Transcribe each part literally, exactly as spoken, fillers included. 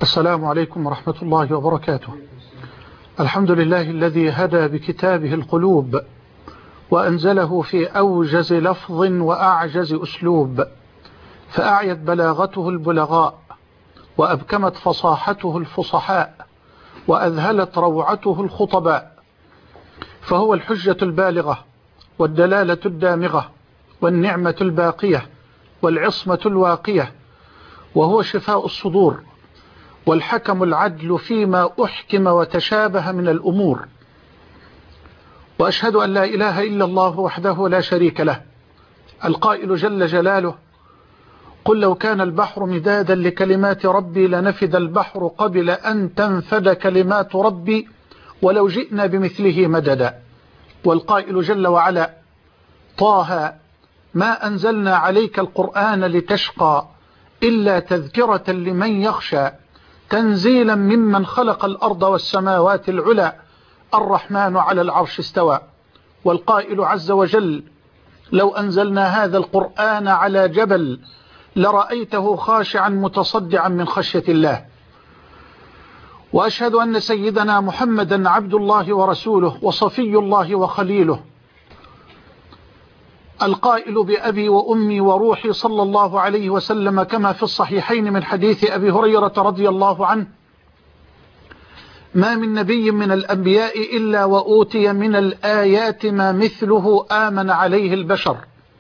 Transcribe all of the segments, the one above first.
السلام عليكم ورحمة الله وبركاته. الحمد لله الذي هدى بكتابه القلوب وأنزله في أوجز لفظ وأعجز أسلوب، فأعيت بلاغته البلغاء وأبكمت فصاحته الفصحاء وأذهلت روعته الخطباء، فهو الحجة البالغة والدلالة الدامغة والنعمة الباقية والعصمة الواقية، وهو شفاء الصدور والحكم العدل فيما أحكم وتشابه من الأمور. وأشهد أن لا إله إلا الله وحده لا شريك له، القائل جل جلاله: قل لو كان البحر مدادا لكلمات ربي لنفد البحر قبل أن تنفد كلمات ربي ولو جئنا بمثله مددا. والقائل جل وعلا: طه ما أنزلنا عليك القرآن لتشقى إلا تذكرة لمن يخشى تنزيلا ممن خلق الأرض والسماوات العلى الرحمن على العرش استوى. والقائل عز وجل: لو أنزلنا هذا القرآن على جبل لرأيته خاشعا متصدعا من خشية الله. وأشهد أن سيدنا محمدا عبد الله ورسوله وصفي الله وخليله، القائل بأبي وأمي وروحي صلى الله عليه وسلم كما في الصحيحين من حديث أبي هريرة رضي الله عنه: ما من نبي من الأنبياء إلا وأوتي من الآيات ما مثله آمن عليه البشر،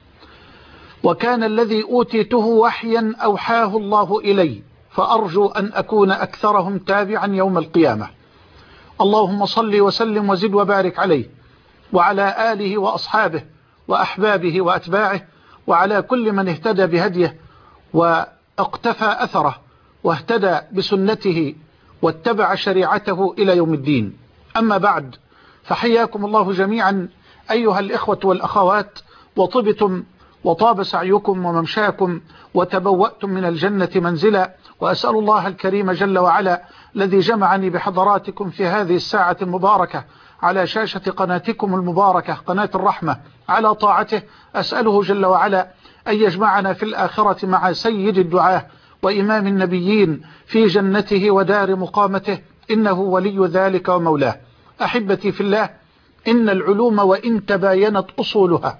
وكان الذي أوتيته وحيا أوحاه الله إلي، فأرجو أن أكون أكثرهم تابعا يوم القيامة. اللهم صل وسلم وزد وبارك عليه وعلى آله وأصحابه وأحبابه وأتباعه وعلى كل من اهتدى بهديه واقتفى أثره واهتدى بسنته واتبع شريعته إلى يوم الدين. أما بعد، فحياكم الله جميعا أيها الإخوة والأخوات، وطبتم وطاب سعيكم وممشاكم وتبوأتم من الجنة منزلا، وأسأل الله الكريم جل وعلا الذي جمعني بحضراتكم في هذه الساعة المباركة على شاشة قناتكم المباركة قناة الرحمة على طاعته، أسأله جل وعلا أن يجمعنا في الآخرة مع سيد الدعاة وإمام النبيين في جنته ودار مقامته، إنه ولي ذلك ومولاه. أحبتي في الله، إن العلوم وإن تباينت أصولها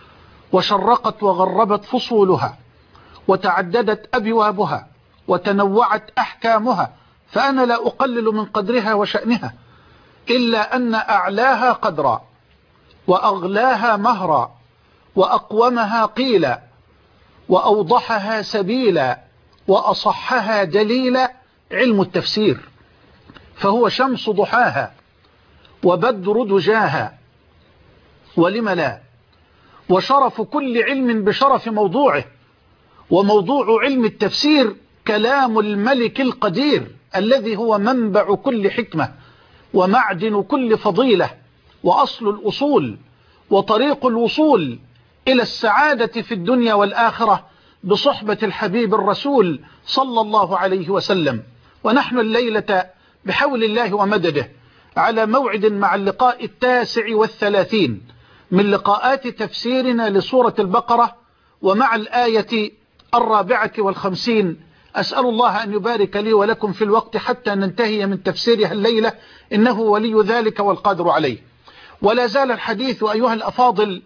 وشرقت وغربت فصولها وتعددت أبوابها وتنوعت أحكامها، فأنا لا أقلل من قدرها وشأنها، إلا أن أعلاها قدرا وأغلاها مهرا وأقومها قيلا وأوضحها سبيلا وأصحها دليلا علم التفسير، فهو شمس ضحاها وبدر دجاها، ولم لا، وشرف كل علم بشرف موضوعه. وموضوع علم التفسير كلام الملك القدير الذي هو منبع كل حكمة ومعدن كل فضيلة وأصل الأصول وطريق الوصول إلى السعادة في الدنيا والآخرة بصحبة الحبيب الرسول صلى الله عليه وسلم. ونحن الليلة بحول الله ومدده على موعد مع اللقاء التاسع والثلاثين من لقاءات تفسيرنا لسورة البقرة، ومع الآية الرابعة والخمسين. أسأل الله أن يبارك لي ولكم في الوقت حتى ننتهي من تفسيرها الليلة، إنه ولي ذلك والقادر عليه. ولا زال الحديث أيها الأفاضل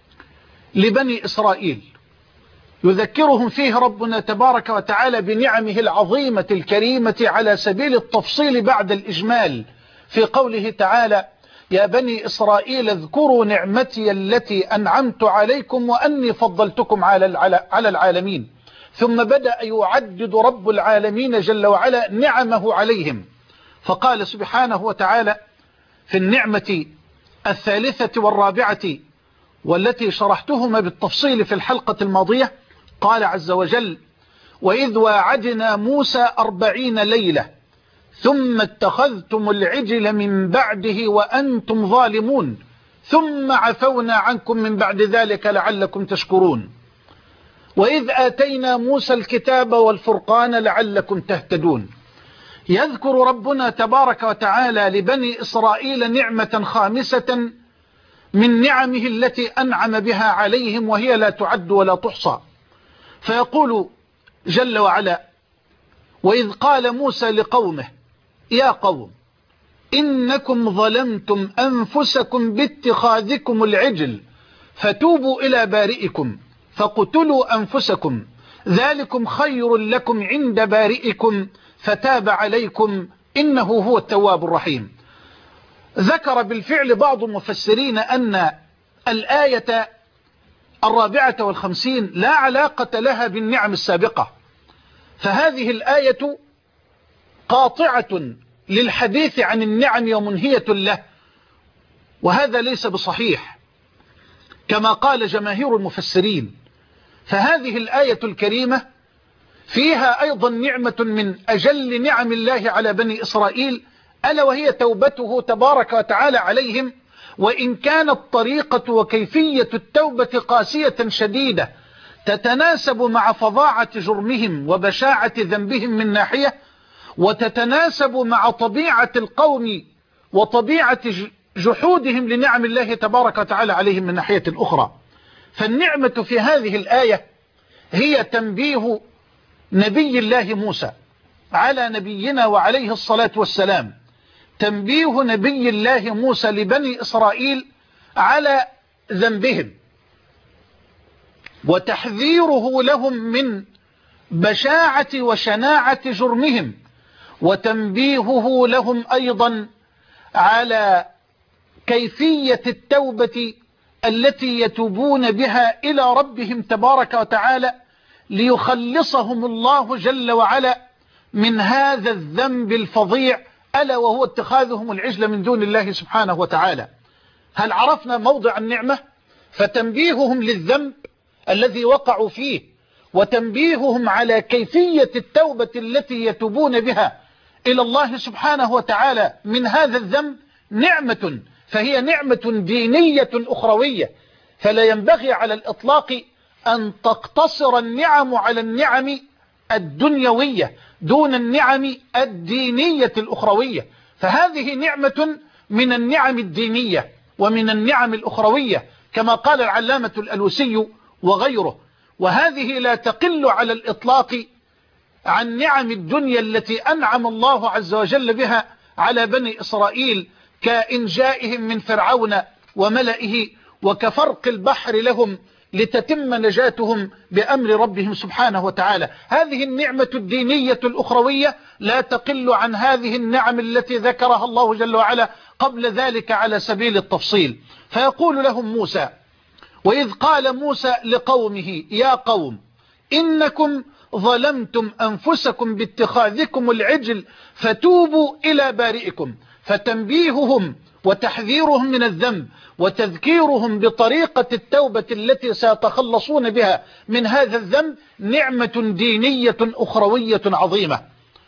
لبني إسرائيل، يذكرهم فيه ربنا تبارك وتعالى بنعمه العظيمة الكريمة على سبيل التفصيل بعد الإجمال، في قوله تعالى: يا بني إسرائيل اذكروا نعمتي التي أنعمت عليكم وأني فضلتكم على العالمين. ثم بدأ يعدد رب العالمين جل وعلا نعمه عليهم، فقال سبحانه وتعالى في النعمة الثالثة والرابعة والتي شرحتهما بالتفصيل في الحلقة الماضية، قال عز وجل: وإذ واعدنا موسى أربعين ليلة ثم اتخذتم العجل من بعده وأنتم ظالمون ثم عفونا عنكم من بعد ذلك لعلكم تشكرون. وإذ آتينا موسى الكتاب والفرقان لعلكم تهتدون. يذكر ربنا تبارك وتعالى لبني إسرائيل نعمة خامسة من نعمه التي أنعم بها عليهم، وهي لا تعد ولا تحصى، فيقول جل وعلا: وإذ قال موسى لقومه يا قوم إنكم ظلمتم أنفسكم باتخاذكم العجل فتوبوا إلى بارئكم فاقتلوا أنفسكم ذلكم خير لكم عند بارئكم فتاب عليكم إنه هو التواب الرحيم. ذكر بالفعل بعض المفسرين أن الآية الرابعة والخمسين لا علاقة لها بالنعم السابقة، فهذه الآية قاطعة للحديث عن النعم ومنهية له، وهذا ليس بصحيح كما قال جماهير المفسرين. فهذه الآية الكريمة فيها أيضا نعمة من أجل نعم الله على بني إسرائيل، ألا وهي توبته تبارك وتعالى عليهم، وإن كانت طريقة وكيفية التوبة قاسية شديدة تتناسب مع فظاعة جرمهم وبشاعة ذنبهم من ناحية، وتتناسب مع طبيعة القوم وطبيعة جحودهم لنعم الله تبارك وتعالى عليهم من ناحية أخرى. فالنعمة في هذه الآية هي تنبيه نبي الله موسى على نبينا وعليه الصلاة والسلام، تنبيه نبي الله موسى لبني إسرائيل على ذنبهم وتحذيره لهم من بشاعة وشناعة جرمهم، وتنبيهه لهم أيضا على كيفية التوبة التي يتوبون بها إلى ربهم تبارك وتعالى ليخلصهم الله جل وعلا من هذا الذنب الفظيع، ألا وهو اتخاذهم العجل من دون الله سبحانه وتعالى. هل عرفنا موضع النعمة؟ فتنبيههم للذنب الذي وقعوا فيه وتنبيههم على كيفية التوبة التي يتوبون بها إلى الله سبحانه وتعالى من هذا الذنب نعمة، فهي نعمة دينية أخروية، فلا ينبغي على الإطلاق أن تقتصر النعم على النعم الدنيوية دون النعم الدينية الأخروية، فهذه نعمة من النعم الدينية ومن النعم الأخروية كما قال العلامة الألوسي وغيره. وهذه لا تقل على الإطلاق عن نعم الدنيا التي أنعم الله عز وجل بها على بني إسرائيل كإنجائهم من فرعون وملئه وكفرق البحر لهم لتتم نجاتهم بأمر ربهم سبحانه وتعالى. هذه النعمة الدينية الأخروية لا تقل عن هذه النعم التي ذكرها الله جل وعلا قبل ذلك على سبيل التفصيل. فيقول لهم موسى وإذ قال موسى لقومه يا قوم إنكم ظلمتم أنفسكم باتخاذكم العجل فتوبوا إلى بارئكم، فتنبيههم وتحذيرهم من الذنب وتذكيرهم بطريقة التوبة التي سيتخلصون بها من هذا الذنب نعمة دينية أخروية عظيمة.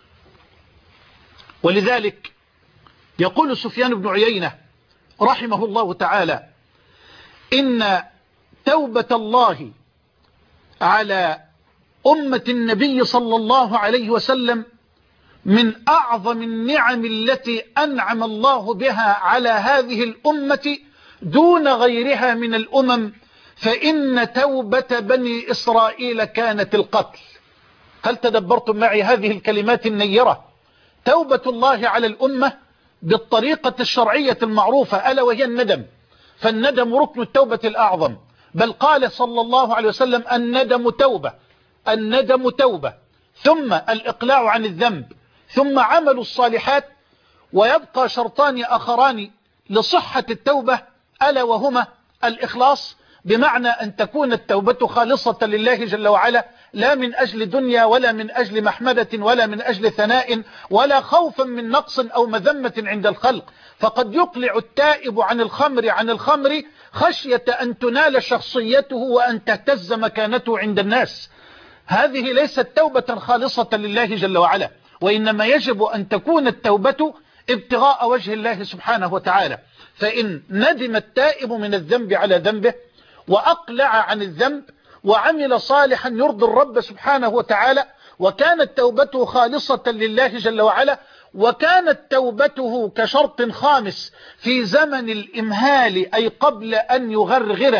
ولذلك يقول سفيان بن عيينة رحمه الله تعالى إن توبة الله على أمة النبي صلى الله عليه وسلم من أعظم النعم التي أنعم الله بها على هذه الأمة دون غيرها من الأمم، فإن توبة بني إسرائيل كانت القتل. هل تدبرتم معي هذه الكلمات النيرة؟ توبة الله على الأمة بالطريقة الشرعية المعروفة ألا وهي الندم، فالندم ركن التوبة الأعظم، بل قال صلى الله عليه وسلم الندم توبة، الندم توبة، ثم الإقلاع عن الذنب، ثم عمل الصالحات. ويبقى شرطان آخران لصحة التوبة ألا وهما الإخلاص، بمعنى أن تكون التوبة خالصة لله جل وعلا، لا من أجل دنيا ولا من أجل محمدة ولا من أجل ثناء ولا خوفا من نقص أو مذمة عند الخلق. فقد يقلع التائب عن الخمر عن الخمر خشية أن تنال شخصيته وأن تهتز مكانته عند الناس. هذه ليست توبة خالصة لله جل وعلا، وإنما يجب أن تكون التوبة ابتغاء وجه الله سبحانه وتعالى. فإن ندم التائب من الذنب على ذنبه وأقلع عن الذنب وعمل صالحا يرضي الرب سبحانه وتعالى وكانت توبته خالصة لله جل وعلا، وكانت توبته كشرط خامس في زمن الإمهال أي قبل أن يغرغر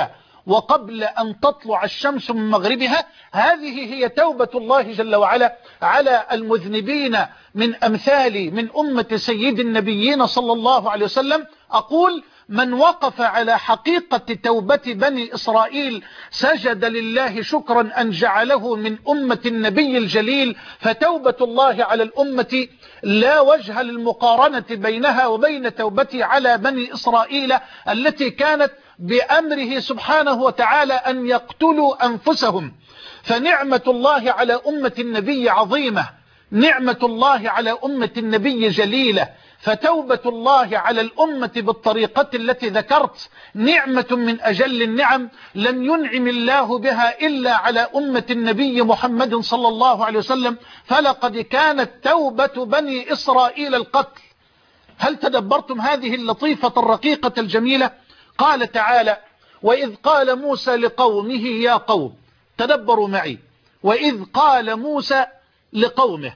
وقبل أن تطلع الشمس من مغربها. هذه هي توبة الله جل وعلا على المذنبين من أمثال من أمة سيد النبيين صلى الله عليه وسلم. أقول من وقف على حقيقة توبة بني إسرائيل سجد لله شكرا أن جعله من أمة النبي الجليل. فتوبة الله على الأمة لا وجه للمقارنة بينها وبين توبته على بني إسرائيل التي كانت بأمره سبحانه وتعالى أن يقتلوا أنفسهم. فنعمة الله على أمة النبي عظيمة، نعمة الله على أمة النبي جليلة. فتوبة الله على الأمة بالطريقة التي ذكرت نعمة من أجل النعم، لم ينعم الله بها إلا على أمة النبي محمد صلى الله عليه وسلم. فلقد كانت توبة بني إسرائيل القتل. هل تدبرتم هذه اللطيفة الرقيقة الجميلة؟ قال تعالى: وإذ قال موسى لقومه يا قوم. تدبروا معي، وإذ قال موسى لقومه،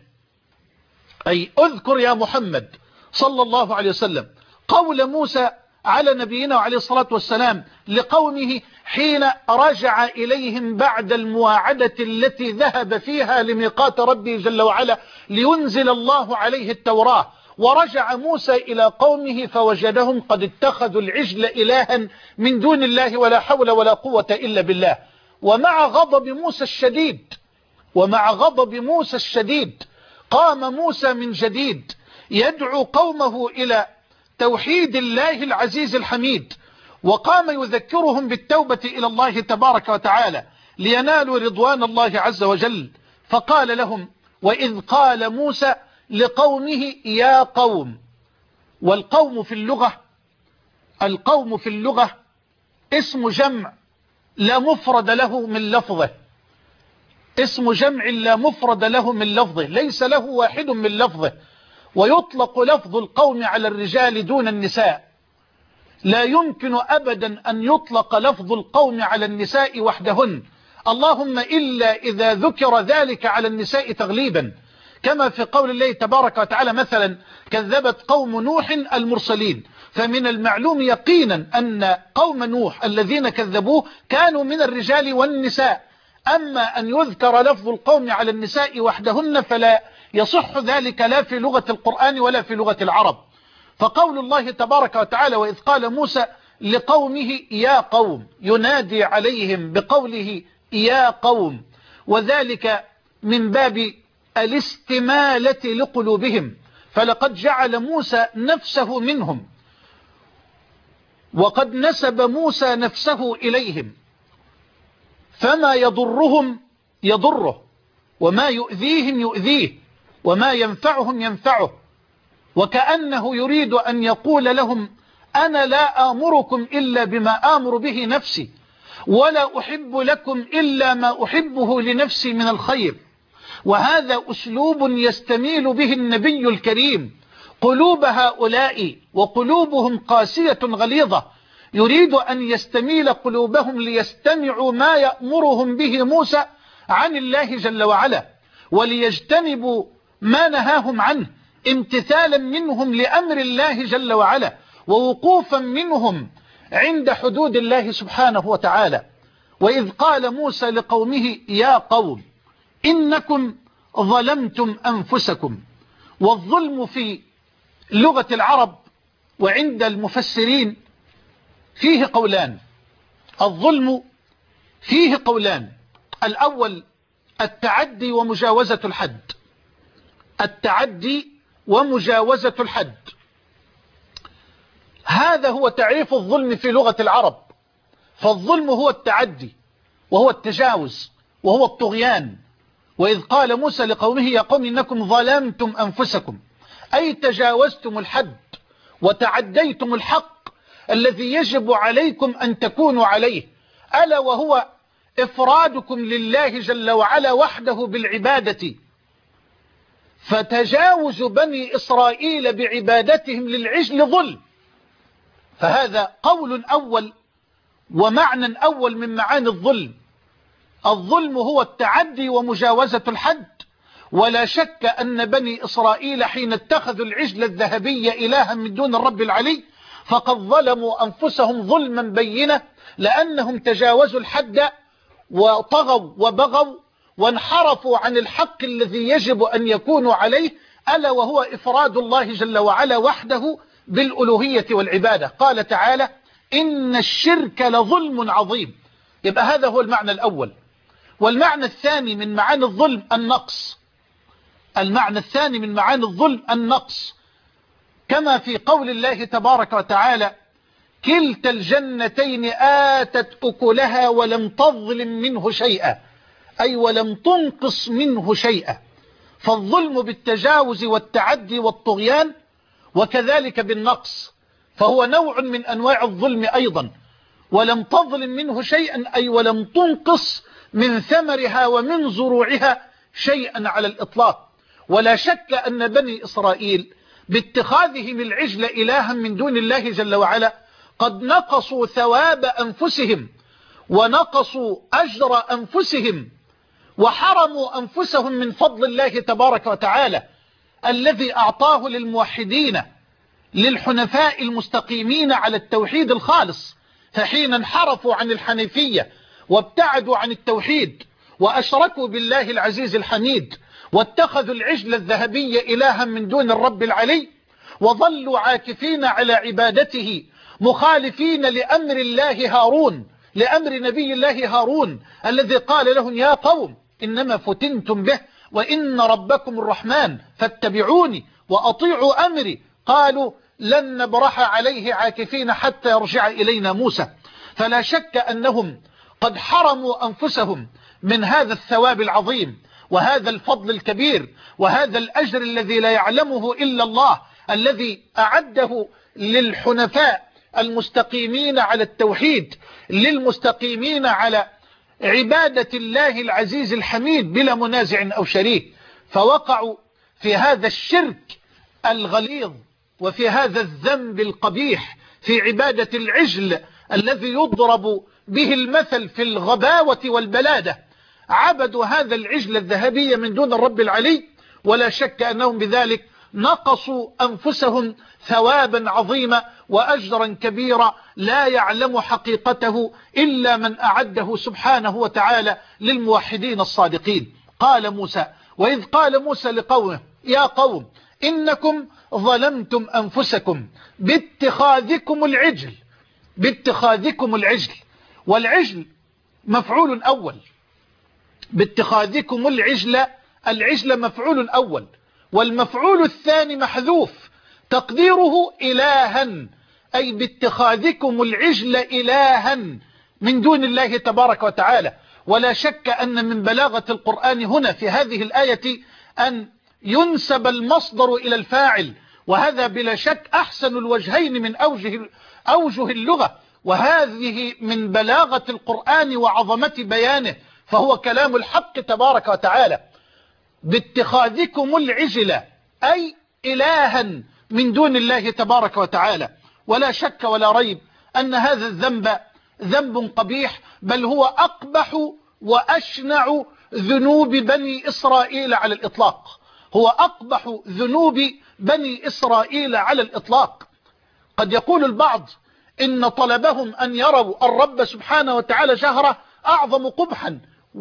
أي اذكر يا محمد صلى الله عليه وسلم قول موسى على نبينا عليه الصلاة والسلام لقومه حين رجع إليهم بعد المواعدة التي ذهب فيها لميقات ربه جل وعلا لينزل الله عليه التوراة. ورجع موسى إلى قومه فوجدهم قد اتخذوا العجل إلها من دون الله ولا حول ولا قوة إلا بالله. ومع غضب موسى الشديد ومع غضب موسى الشديد قام موسى من جديد يدعو قومه إلى توحيد الله العزيز الحميد، وقام يذكرهم بالتوبة إلى الله تبارك وتعالى لينالوا رضوان الله عز وجل. فقال لهم: وإذ قال موسى لقومه يا قوم. والقوم في اللغة القوم في اللغة اسم جمع لا مفرد له من لفظه، اسم جمع لا مفرد له من لفظه، ليس له واحد من لفظه. ويطلق لفظ القوم على الرجال دون النساء، لا يمكن أبدا أن يطلق لفظ القوم على النساء وحدهن، اللهم إلا إذا ذكر ذلك على النساء تغليبا، كما في قول الله تبارك وتعالى مثلا: كذبت قوم نوح المرسلين. فمن المعلوم يقينا أن قوم نوح الذين كذبوه كانوا من الرجال والنساء. أما أن يذكر لفظ القوم على النساء وحدهن فلا يصح ذلك لا في لغة القرآن ولا في لغة العرب. فقول الله تبارك وتعالى: وإذ قال موسى لقومه يا قوم، ينادي عليهم بقوله يا قوم، وذلك من باب الاستمالة لقلوبهم. فلقد جعل موسى نفسه منهم، وقد نسب موسى نفسه إليهم، فما يضرهم يضره، وما يؤذيهم يؤذيه، وما ينفعهم ينفعه. وكأنه يريد أن يقول لهم: أنا لا آمركم إلا بما آمر به نفسي، ولا أحب لكم إلا ما أحبه لنفسي من الخير. وهذا أسلوب يستميل به النبي الكريم قلوب هؤلاء، وقلوبهم قاسية غليظة، يريد أن يستميل قلوبهم ليستمعوا ما يأمرهم به موسى عن الله جل وعلا، وليجتنبوا ما نهاهم عنه امتثالا منهم لأمر الله جل وعلا، ووقوفا منهم عند حدود الله سبحانه وتعالى. وإذ قال موسى لقومه يا قوم إنكم ظلمتم أنفسكم. والظلم في لغة العرب وعند المفسرين فيه قولان. الظلم فيه قولان: الأول التعدي ومجاوزة الحد، التعدي ومجاوزة الحد، هذا هو تعريف الظلم في لغة العرب. فالظلم هو التعدي، وهو التجاوز، وهو الطغيان. وإذ قال موسى لقومه يا قوم إنكم ظلمتم أنفسكم، أي تجاوزتم الحد وتعديتم الحق الذي يجب عليكم أن تكونوا عليه، ألا وهو إفرادكم لله جل وعلا وحده بالعبادة. فتجاوز بني إسرائيل بعبادتهم للعجل ظلم. فهذا قول أول ومعنى أول من معاني الظلم. الظلم هو التعدي ومجاوزة الحد. ولا شك أن بني إسرائيل حين اتخذوا العجل الذهبي إلها من دون الرب العلي فقد ظلموا أنفسهم ظلما بينا، لأنهم تجاوزوا الحد وطغوا وبغوا وانحرفوا عن الحق الذي يجب أن يكونوا عليه، ألا وهو إفراد الله جل وعلا وحده بالألوهية والعبادة. قال تعالى: إن الشرك لظلم عظيم. يبقى هذا هو المعنى الأول. والمعنى الثاني من معاني الظلم النقص. المعنى الثاني من معاني الظلم النقص، كما في قول الله تبارك وتعالى: كلتا الجنتين آتت أكلها ولم تظلم منه شيئا، أي ولم تنقص منه شيئا. فالظلم بالتجاوز والتعدي والطغيان، وكذلك بالنقص، فهو نوع من أنواع الظلم أيضا. ولم تظلم منه شيئا أي ولم تنقص من ثمرها ومن زروعها شيئا على الإطلاق. ولا شك أن بني إسرائيل باتخاذهم العجل إلها من دون الله جل وعلا قد نقصوا ثواب أنفسهم ونقصوا أجر أنفسهم، وحرموا أنفسهم من فضل الله تبارك وتعالى الذي أعطاه للموحدين للحنفاء المستقيمين على التوحيد الخالص. فحين انحرفوا عن الحنيفية وابتعدوا عن التوحيد وأشركوا بالله العزيز الحميد واتخذوا العجل الذهبي إلها من دون الرب العلي، وظلوا عاكفين على عبادته مخالفين لأمر الله هارون، لأمر نبي الله هارون الذي قال لهم: يا قوم إنما فتنتم به وإن ربكم الرحمن فاتبعوني وأطيعوا أمري. قالوا: لن نبرح عليه عاكفين حتى يرجع إلينا موسى. فلا شك أنهم قد حرموا أنفسهم من هذا الثواب العظيم وهذا الفضل الكبير وهذا الأجر الذي لا يعلمه إلا الله، الذي أعده للحنفاء المستقيمين على التوحيد، للمستقيمين على عبادة الله العزيز الحميد بلا منازع أو شريك. فوقعوا في هذا الشرك الغليظ وفي هذا الذنب القبيح في عبادة العجل الذي يضرب به المثل في الغباوة والبلادة. عبدوا هذا العجل الذهبي من دون الرب العلي، ولا شك أنهم بذلك نقصوا أنفسهم ثوابا عظيما وأجرا كبيرا لا يعلم حقيقته إلا من أعده سبحانه وتعالى للموحدين الصادقين. قال موسى: وإذ قال موسى لقومه: يا قوم إنكم ظلمتم أنفسكم باتخاذكم العجل. باتخاذكم العجل، والعجل مفعول أول. باتخاذكم العجل، العجل مفعول أول، والمفعول الثاني محذوف تقديره إلها، أي باتخاذكم العجل إلها من دون الله تبارك وتعالى. ولا شك أن من بلاغة القرآن هنا في هذه الآية أن ينسب المصدر إلى الفاعل، وهذا بلا شك أحسن الوجهين من أوجه, أوجه اللغة، وهذه من بلاغة القرآن وعظمة بيانه، فهو كلام الحق تبارك وتعالى. باتخاذكم العجل أي إلها من دون الله تبارك وتعالى. ولا شك ولا ريب أن هذا الذنب ذنب قبيح، بل هو أقبح وأشنع ذنوب بني إسرائيل على الإطلاق. هو أقبح ذنوب بني إسرائيل على الإطلاق. قد يقول البعض إن طلبهم أن يروا الرب سبحانه وتعالى جهرة أعظم قبحا،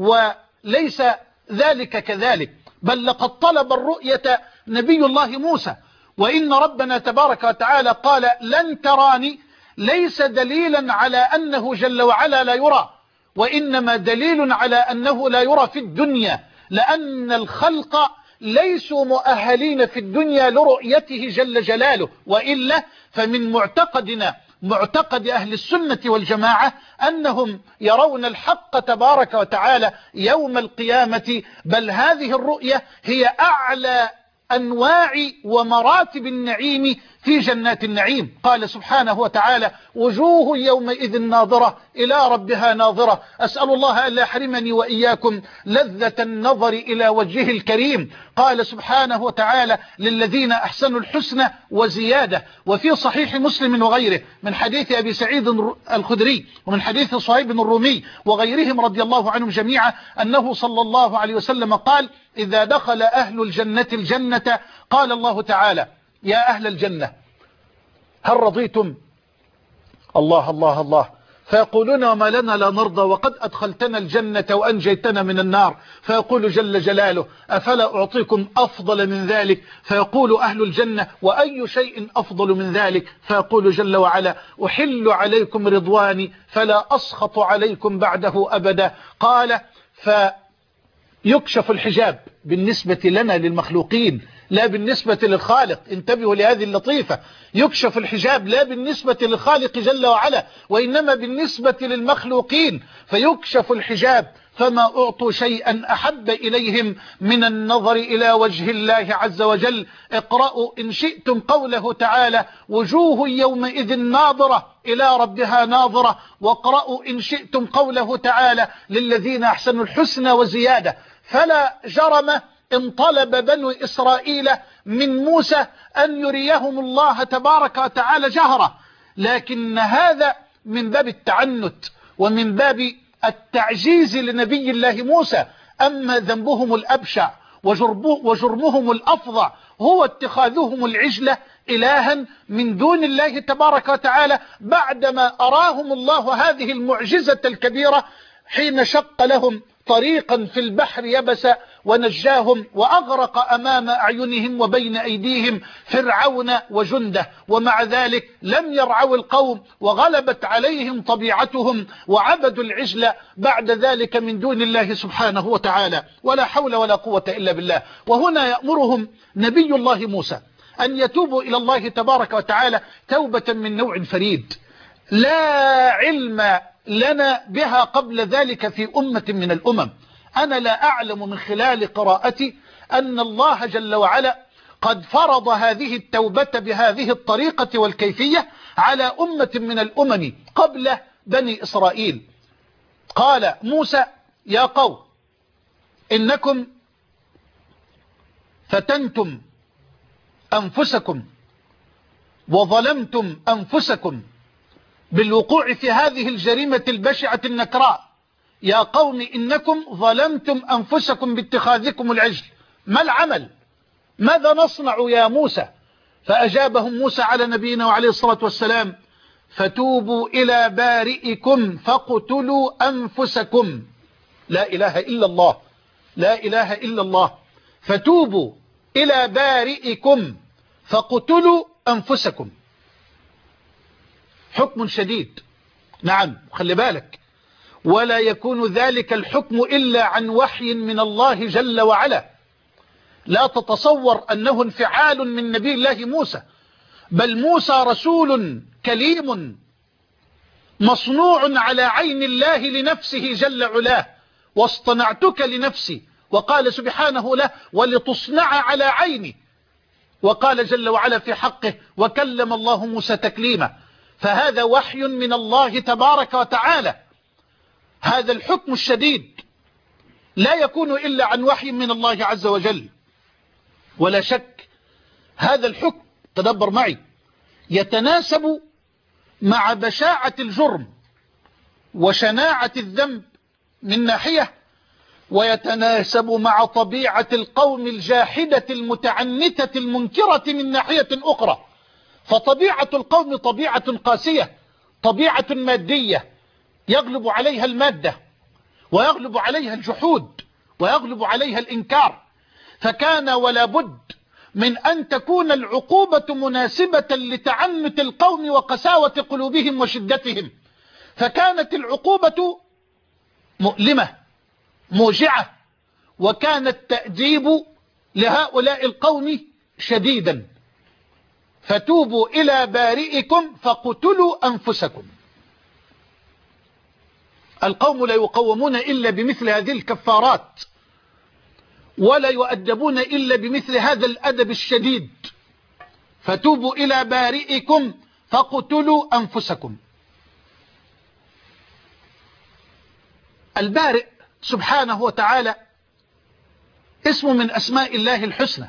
وليس ذلك كذلك، بل لقد طلب الرؤية نبي الله موسى، وإن ربنا تبارك وتعالى قال: لن تراني، ليس دليلا على أنه جل وعلا لا يرى، وإنما دليل على أنه لا يرى في الدنيا، لأن الخلق ليسوا مؤهلين في الدنيا لرؤيته جل جلاله. وإلا فمن معتقدنا، معتقد أهل السنة والجماعة، أنهم يرون الحق تبارك وتعالى يوم القيامة، بل هذه الرؤية هي أعلى أنواع ومراتب النعيم في جنات النعيم. قال سبحانه وتعالى: وجوه يومئذ ناظرة إلى ربها ناظرة. أسأل الله ألا يحرمني وإياكم لذة النظر إلى وجهه الكريم. قال سبحانه وتعالى: للذين أحسنوا الحسنى وزيادة. وفي صحيح مسلم وغيره من حديث أبي سعيد الخدري ومن حديث صهيب الرومي وغيرهم رضي الله عنهم جميعا أنه صلى الله عليه وسلم قال: إذا دخل أهل الجنة الجنة قال الله تعالى: يا أهل الجنة هل رضيتم؟ الله الله الله. فيقولون وما لنا لا نرضى وقد أدخلتنا الجنة وأنجيتنا من النار. فيقول جل جلاله أفلا أعطيكم أفضل من ذلك؟ فيقول أهل الجنة وأي شيء أفضل من ذلك؟ فيقول جل وعلا أحل عليكم رضواني فلا أسخط عليكم بعده أبدا. قال فيكشف الحجاب بالنسبة لنا للمخلوقين لا بالنسبة للخالق. انتبهوا لهذه اللطيفة، يكشف الحجاب لا بالنسبة للخالق جل وعلا وإنما بالنسبة للمخلوقين. فيكشف الحجاب فما أعطوا شيئا أحب إليهم من النظر إلى وجه الله عز وجل. اقرأوا إن شئتم قوله تعالى وجوه يومئذ ناظرة إلى ربها ناظرة، واقرأوا إن شئتم قوله تعالى للذين أحسنوا الحسنى وزيادة. فلا جرم إن طلب بنو إسرائيل من موسى أن يريهم الله تبارك وتعالى جهرة، لكن هذا من باب التعنت ومن باب التعجيز لنبي الله موسى. أما ذنبهم الأبشع وجرمهم الأفظع هو اتخاذهم العجلة إلها من دون الله تبارك وتعالى بعدما أراهم الله هذه المعجزة الكبيرة حين شق لهم طريقا في البحر يبسا ونجاهم وأغرق أمام أعينهم وبين أيديهم فرعون وجنده. ومع ذلك لم يرعوا القوم وغلبت عليهم طبيعتهم وعبدوا العجل بعد ذلك من دون الله سبحانه وتعالى. ولا حول ولا قوة إلا بالله. وهنا يأمرهم نبي الله موسى أن يتوبوا إلى الله تبارك وتعالى توبة من نوع فريد لا علم لنا بها قبل ذلك في أمة من الأمم. أنا لا أعلم من خلال قراءتي أن الله جل وعلا قد فرض هذه التوبة بهذه الطريقة والكيفية على أمة من الأمم قبل بني إسرائيل. قال موسى يا قوم إنكم فتنتم أنفسكم وظلمتم أنفسكم بالوقوع في هذه الجريمة البشعة النكراء. يا قوم إنكم ظلمتم أنفسكم باتخاذكم العجل، ما العمل؟ ماذا نصنع يا موسى؟ فأجابهم موسى على نبينا وعليه الصلاة والسلام فتوبوا إلى بارئكم فاقتلوا أنفسكم. لا إله إلا الله، لا إله إلا الله. فتوبوا إلى بارئكم فاقتلوا أنفسكم. حكم شديد، نعم، خلي بالك، ولا يكون ذلك الحكم إلا عن وحي من الله جل وعلا. لا تتصور أنه انفعال من نبي الله موسى، بل موسى رسول كليم مصنوع على عين الله لنفسه جل علاه، واصطنعتك لنفسي، وقال سبحانه له ولتصنع على عيني، وقال جل وعلا في حقه وكلم الله موسى تكليما. فهذا وحي من الله تبارك وتعالى. هذا الحكم الشديد لا يكون إلا عن وحي من الله عز وجل. ولا شك هذا الحكم، تدبر معي، يتناسب مع بشاعة الجرم وشناعة الذنب من ناحية، ويتناسب مع طبيعة القوم الجاحدة المتعنتة المنكرة من ناحية أخرى. فطبيعة القوم طبيعة قاسية، طبيعة مادية يغلب عليها المادة ويغلب عليها الجحود ويغلب عليها الإنكار. فكان ولا بد من أن تكون العقوبة مناسبة لتعنت القوم وقساوة قلوبهم وشدتهم. فكانت العقوبة مؤلمة موجعة، وكان التأديب لهؤلاء القوم شديدا. فتوبوا إلى بارئكم فاقتلوا أنفسكم. القوم لا يقومون إلا بمثل هذه الكفارات، ولا يؤدبون إلا بمثل هذا الأدب الشديد. فتوبوا إلى بارئكم فاقتلوا أنفسكم. البارئ سبحانه وتعالى اسم من أسماء الله الحسنى.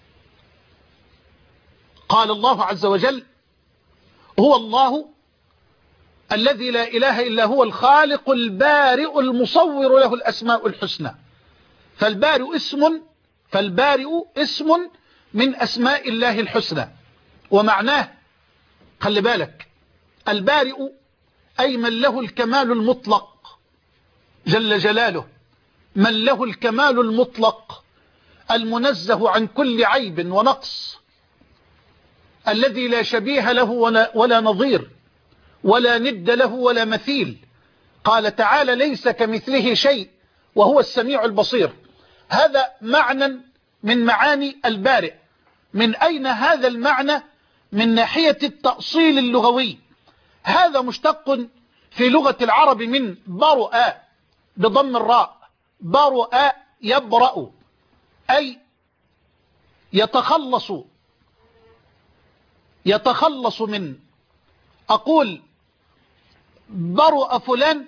قال الله عز وجل هو الله الذي لا إله إلا هو الخالق البارئ المصور له الأسماء الحسنى. فالبارئ اسم فالبارئ اسم من أسماء الله الحسنى، ومعناه خلي بالك البارئ أي من له الكمال المطلق جل جلاله، من له الكمال المطلق المنزه عن كل عيب ونقص، الذي لا شبيه له ولا نظير ولا ند له ولا مثيل. قال تعالى: ليس كمثله شيء وهو السميع البصير. هذا معنى من معاني البارئ. من أين هذا المعنى؟ من ناحية التأصيل اللغوي. هذا مشتق في لغة العرب من برؤ بضم الراء، برؤ يبرأ، أي يتخلص يتخلص من. أقول برؤ فلان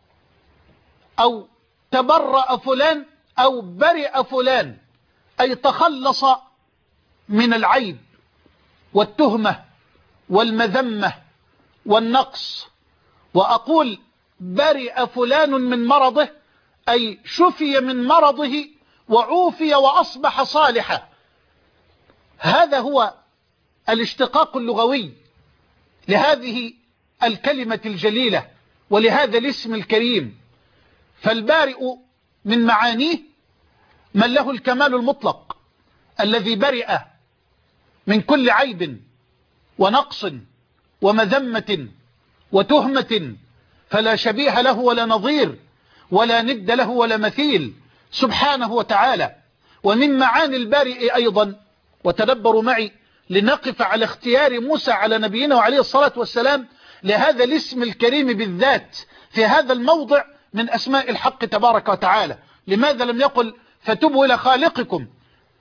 أو تبرأ فلان أو برئ فلان، أي تخلص من العيب والتهمة والمذمة والنقص. وأقول برئ فلان من مرضه، أي شفي من مرضه وعوفي وأصبح صالحا. هذا هو الاشتقاق اللغوي لهذه الكلمة الجليلة ولهذا الاسم الكريم. فالبارئ من معانيه من له الكمال المطلق، الذي برئ من كل عيب ونقص ومذمة وتهمة، فلا شبيه له ولا نظير ولا ند له ولا مثيل سبحانه وتعالى. ومن معاني البارئ أيضا، وتدبروا معي لنقف على اختيار موسى على نبينا وعليه الصلاة والسلام لهذا الاسم الكريم بالذات في هذا الموضع من أسماء الحق تبارك وتعالى. لماذا لم يقل فتوبوا إلى خالقكم،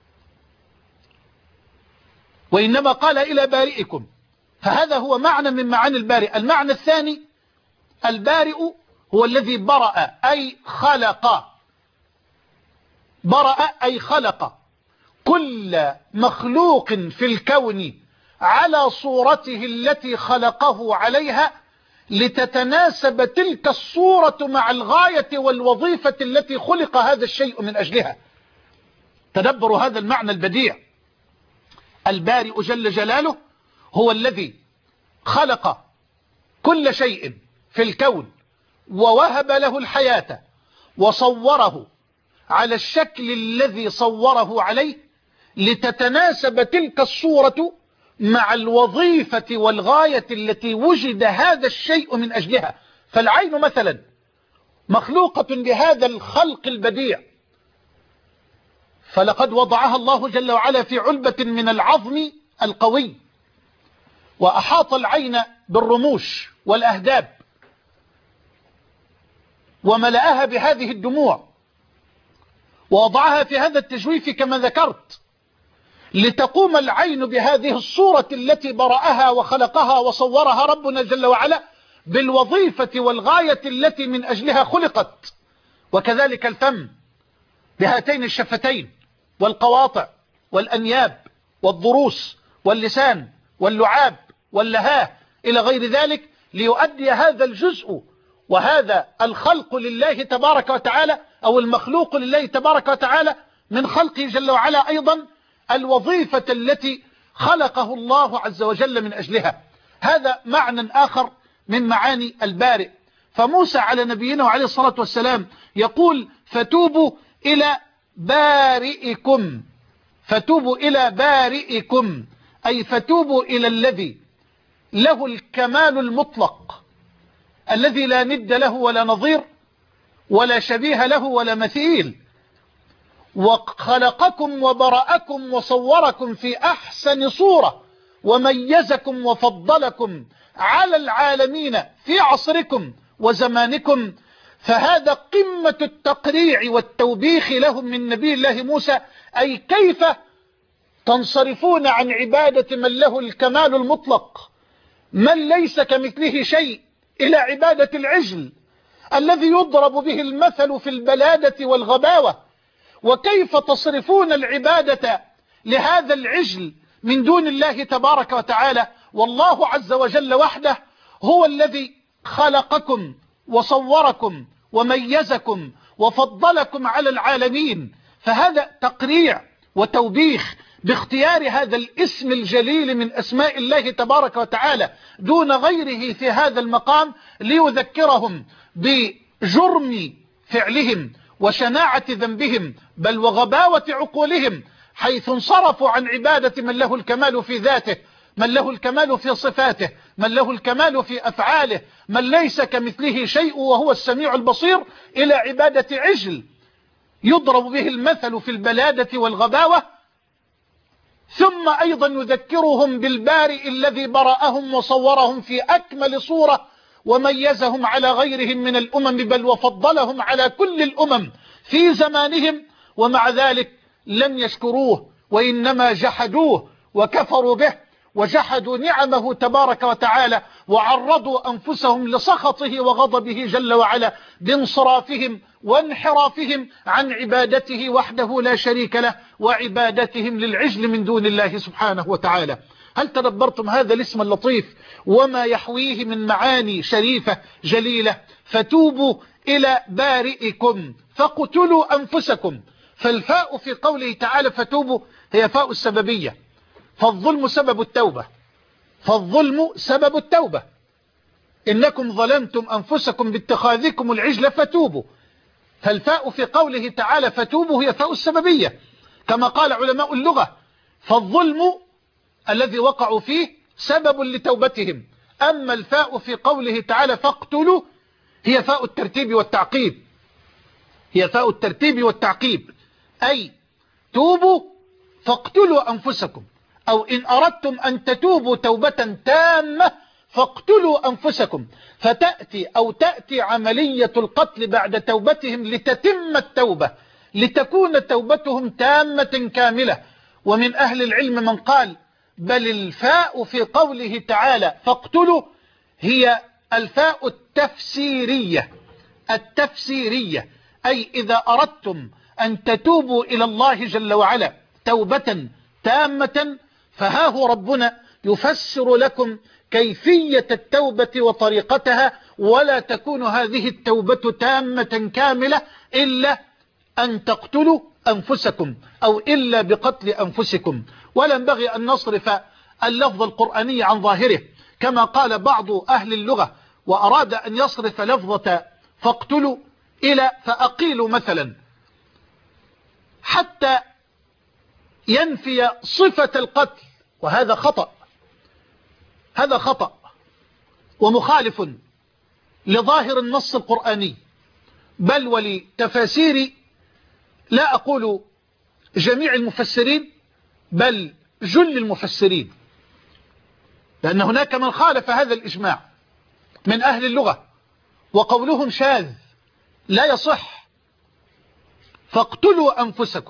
وإنما قال إلى بارئكم؟ فهذا هو معنى من معاني البارئ. المعنى الثاني: البارئ هو الذي برأ أي خلق، برأ أي خلق كل مخلوق في الكون على صورته التي خلقه عليها، لتتناسب تلك الصورة مع الغاية والوظيفة التي خلق هذا الشيء من أجلها. تدبروا هذا المعنى البديع. البارئ جل جلاله هو الذي خلق كل شيء في الكون ووهب له الحياة وصوره على الشكل الذي صوره عليه، لتتناسب تلك الصورة مع الوظيفة والغاية التي وجد هذا الشيء من أجلها. فالعين مثلا مخلوقة بهذا الخلق البديع، فلقد وضعها الله جل وعلا في علبة من العظم القوي، وأحاط العين بالرموش والأهداب، وملأها بهذه الدموع، ووضعها في هذا التجويف كما ذكرت، لتقوم العين بهذه الصورة التي برأها وخلقها وصورها ربنا جل وعلا بالوظيفة والغاية التي من أجلها خلقت. وكذلك الفم بهاتين الشفتين والقواطع والأنياب والضروس واللسان واللعاب واللهاه إلى غير ذلك، ليؤدي هذا الجزء وهذا الخلق لله تبارك وتعالى، أو المخلوق لله تبارك وتعالى من خلقه جل وعلا أيضا، الوظيفة التي خلقه الله عز وجل من أجلها. هذا معنى آخر من معاني البارئ. فموسى على نبينا وعليه الصلاة والسلام يقول: فتوبوا إلى بارئكم، فتوبوا إلى بارئكم، أي فتوبوا إلى الذي له الكمال المطلق، الذي لا ند له ولا نظير ولا شبيه له ولا مثيل، وخلقكم وبرأكم وصوركم في أحسن صورة، وميزكم وفضلكم على العالمين في عصركم وزمانكم. فهذا قمة التقريع والتوبيخ لهم من نبي الله موسى، أي كيف تنصرفون عن عبادة من له الكمال المطلق، من ليس كمثله شيء، إلى عبادة العجل الذي يضرب به المثل في البلادة والغباوة. وكيف تصرفون العبادة لهذا العجل من دون الله تبارك وتعالى، والله عز وجل وحده هو الذي خلقكم وصوركم وميزكم وفضلكم على العالمين. فهذا تقريع وتوبيخ باختيار هذا الاسم الجليل من أسماء الله تبارك وتعالى دون غيره في هذا المقام ليذكرهم بجرم فعلهم وشناعة ذنبهم بل وغباوة عقولهم، حيث انصرفوا عن عبادة من له الكمال في ذاته، من له الكمال في صفاته، من له الكمال في أفعاله، من ليس كمثله شيء وهو السميع البصير، إلى عبادة عجل يضرب به المثل في البلادة والغباوة. ثم أيضا يذكرهم بالبارئ الذي برأهم وصورهم في أكمل صورة وميزهم على غيرهم من الأمم، بل وفضلهم على كل الأمم في زمانهم، ومع ذلك لم يشكروه وإنما جحدوه وكفروا به وجحدوا نعمه تبارك وتعالى، وعرضوا أنفسهم لسخطه وغضبه جل وعلا بانصرافهم وانحرافهم عن عبادته وحده لا شريك له وعبادتهم للعجل من دون الله سبحانه وتعالى. هل تدبرتم هذا الاسم اللطيف وما يحويه من معاني شريفة جليلة؟ فتوبوا إلى بارئكم فاقتلوا أنفسكم. فالفاء في قوله تعالى فتوبوا هي فاء السببية، فالظلم سبب التوبة، فالظلم سبب التوبة. إنكم ظلمتم أنفسكم باتخاذكم العجل فتوبوا. فالفاء في قوله تعالى فتوبوا هي فاء السببية، كما قال علماء اللغة فالظلم الذي وقعوا فيه سبب لتوبتهم. أما الفاء في قوله تعالى فاقتلوا هي فاء الترتيب والتعقيب، هي فاء الترتيب والتعقيب، أي توبوا فاقتلوا أنفسكم، أو إن أردتم أن تتوبوا توبة تامة فاقتلوا أنفسكم. فتأتي أو تأتي عملية القتل بعد توبتهم لتتم التوبة، لتكون توبتهم تامة كاملة. ومن أهل العلم من قال بل الفاء في قوله تعالى فاقتلوا هي الفاء التفسيرية، التفسيرية، أي إذا أردتم أن تتوبوا إلى الله جل وعلا توبة تامة فها هو ربنا يفسر لكم كيفية التوبة وطريقتها، ولا تكون هذه التوبة تامة كاملة إلا أن تقتلوا أنفسكم أو إلا بقتل أنفسكم. ولا ينبغي أن نصرف اللفظ القرآني عن ظاهره كما قال بعض أهل اللغة وأراد أن يصرف لفظة فاقتلوا إلى فأقيلوا مثلا، حتى ينفي صفة القتل، وهذا خطأ، هذا خطأ ومخالف لظاهر النص القرآني، بل ولتفاسير لا أقول جميع المفسرين بل جل المفسرين، لأن هناك من خالف هذا الإجماع من أهل اللغة وقولهم شاذ لا يصح. فاقتلوا أنفسكم،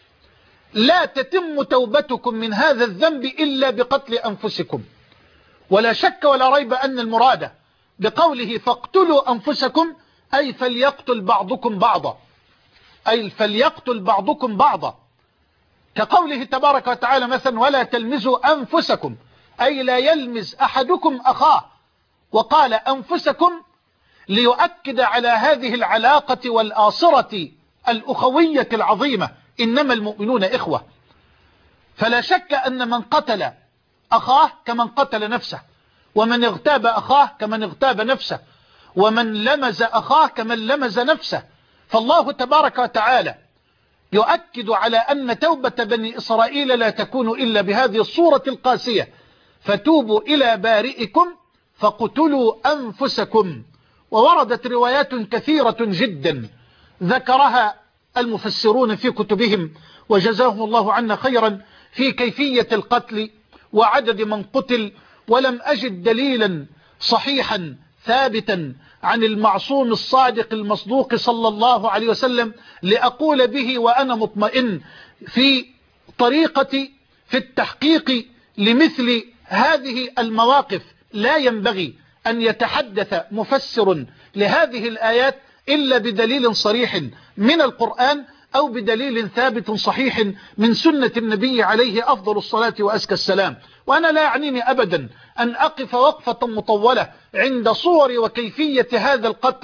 لا تتم توبتكم من هذا الذنب إلا بقتل أنفسكم. ولا شك ولا ريب أن المراد بقوله فاقتلوا أنفسكم أي فليقتل بعضكم بعضا، أي فليقتل بعضكم بعضا، كقوله تبارك وتعالى مثلا ولا تلمزوا أنفسكم، أي لا يلمز أحدكم أخاه. وقال أنفسكم ليؤكد على هذه العلاقة والآصرة الأخوية العظيمة، إنما المؤمنون إخوة. فلا شك أن من قتل أخاه كمن قتل نفسه، ومن اغتاب أخاه كمن اغتاب نفسه، ومن لمز أخاه كمن لمز نفسه. فالله تبارك وتعالى يؤكد على أن توبة بني إسرائيل لا تكون إلا بهذه الصورة القاسية، فتوبوا إلى بارئكم فاقتلوا أنفسكم. ووردت روايات كثيرة جدا ذكرها المفسرون في كتبهم وجزاهم الله عنا خيرا في كيفية القتل وعدد من قتل، ولم أجد دليلا صحيحا ثابتا عن المعصوم الصادق المصدوق صلى الله عليه وسلم لأقول به وأنا مطمئن في طريقتي في التحقيق لمثل هذه المواقف. لا ينبغي أن يتحدث مفسر لهذه الآيات إلا بدليل صريح من القرآن أو بدليل ثابت صحيح من سنة النبي عليه أفضل الصلاة وأزكى السلام. وأنا لا يعنيني أبدا أن أقف وقفة مطولة عند صور وكيفية هذا القتل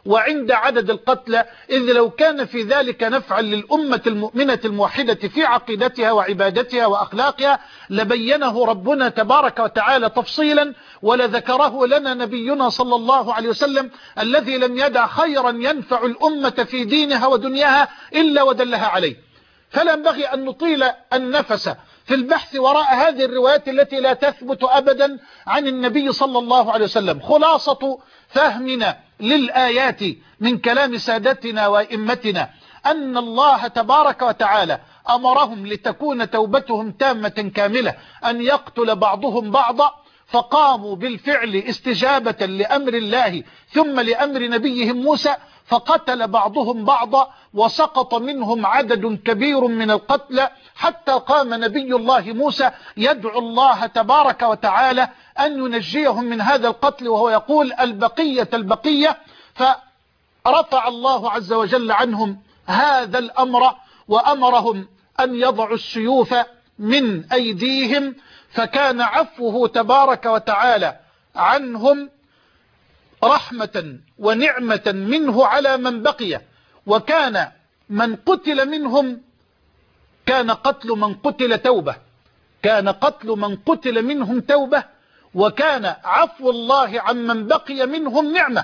وعند عدد القتلى، إذ لو كان في ذلك نفعا للأمة المؤمنة الموحدة في عقيدتها وعبادتها وأخلاقها لبينه ربنا تبارك وتعالى تفصيلا، ولذكره لنا نبينا صلى الله عليه وسلم الذي لم يدع خيرا ينفع الأمة في دينها ودنياها إلا ودلها عليه. فلا ينبغي أن نطيل النفس في البحث وراء هذه الروايات التي لا تثبت أبدا عن النبي صلى الله عليه وسلم. خلاصة فهمنا للآيات من كلام سادتنا وإمتنا أن الله تبارك وتعالى أمرهم لتكون توبتهم تامة كاملة أن يقتل بعضهم بعضا، فقاموا بالفعل استجابة لأمر الله ثم لأمر نبيهم موسى، فقتل بعضهم بعضا وسقط منهم عدد كبير من القتلى، حتى قام نبي الله موسى يدعو الله تبارك وتعالى أن ينجيهم من هذا القتل، وهو يقول البقية البقية، فرفع الله عز وجل عنهم هذا الأمر وأمرهم أن يضعوا السيوف من أيديهم، فكان عفوه تبارك وتعالى عنهم رحمة ونعمة منه على من بقي. وكان من قتل منهم كان قتل من قتل توبة، كان قتل من قتل منهم توبة، وكان عفو الله عن من بقي منهم نعمة.